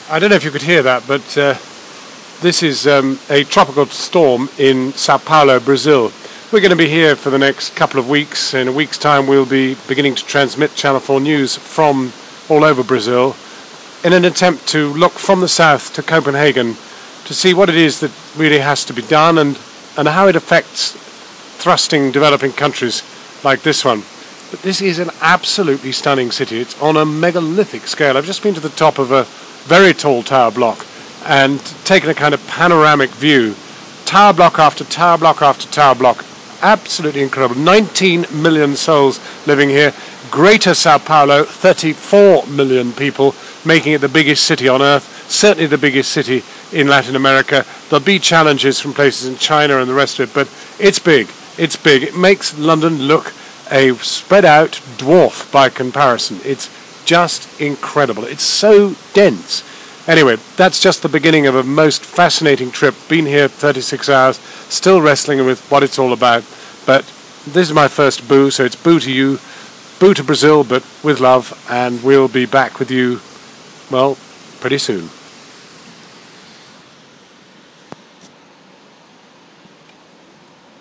I don't know if you could hear that, but this is a tropical storm in Sao Paulo, Brazil. We're going to be here for the next couple of weeks. In a week's time, we'll be beginning to transmit Channel 4 News from all over Brazil in an attempt to look from the south to Copenhagen to see what it is that really has to be done and how it affects thrusting developing countries like this one. But this is an absolutely stunning city. It's on a megalithic scale. I've just been to the top of a very tall tower block and taken a kind of panoramic view. Tower block after tower block after tower block. Absolutely incredible. 19 million souls living here. Greater Sao Paulo, 34 million people, making it the biggest city on earth. Certainly the biggest city in Latin America. There'll be challenges from places in China and the rest of it, but it's big. It's big. It makes London look a spread out dwarf by comparison. It's just incredible. It's so dense. Anyway, that's just the beginning of a most fascinating trip. Been here 36 hours, still wrestling with what it's all about. But this is my first boo, so it's boo to you, boo to Brazil, but with love, and we'll be back with you, well, pretty soon.